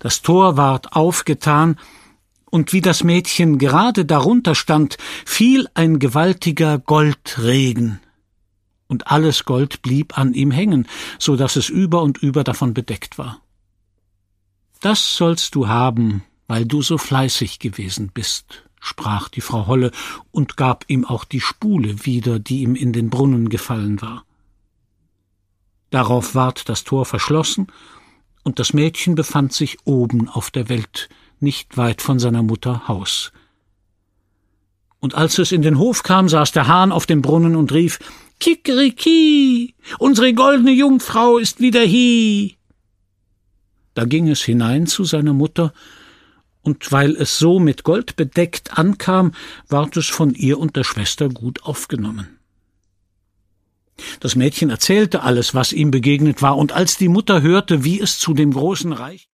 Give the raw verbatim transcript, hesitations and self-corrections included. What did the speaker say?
Das Tor ward aufgetan, und wie das Mädchen gerade darunter stand, fiel ein gewaltiger Goldregen. Und alles Gold blieb an ihm hängen, so daß es über und über davon bedeckt war. »Das sollst du haben, weil du so fleißig gewesen bist«, sprach die Frau Holle und gab ihm auch die Spule wieder, die ihm in den Brunnen gefallen war. Darauf ward das Tor verschlossen, und das Mädchen befand sich oben auf der Welt, nicht weit von seiner Mutter Haus. Und als es in den Hof kam, saß der Hahn auf dem Brunnen und rief: »Kikeriki, unsere goldene Jungfrau ist wieder hie!« Da ging es hinein zu seiner Mutter, und weil es so mit Gold bedeckt ankam, ward es von ihr und der Schwester gut aufgenommen. Das Mädchen erzählte alles, was ihm begegnet war, und als die Mutter hörte, wie es zu dem großen Reich